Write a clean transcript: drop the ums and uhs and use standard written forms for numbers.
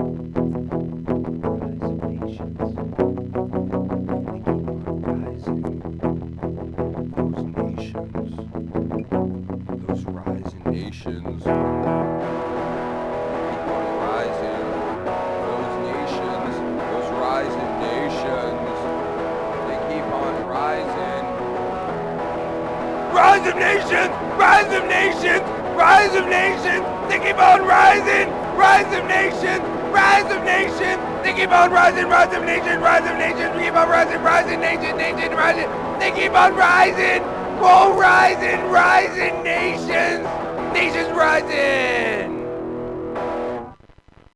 Nations, they keep on rising. Those nations, those rising nations, they keep on rising. Rise of nations! Rise of nations! Rise of nations! They keep on rising! Rise of nations! Rise of nations! They keep on rising! Rise of nations! Rise of nations! We keep on rising! Rising nation! Nation rising! They keep on rising! Oh, rising! Rising nations! Nations rising!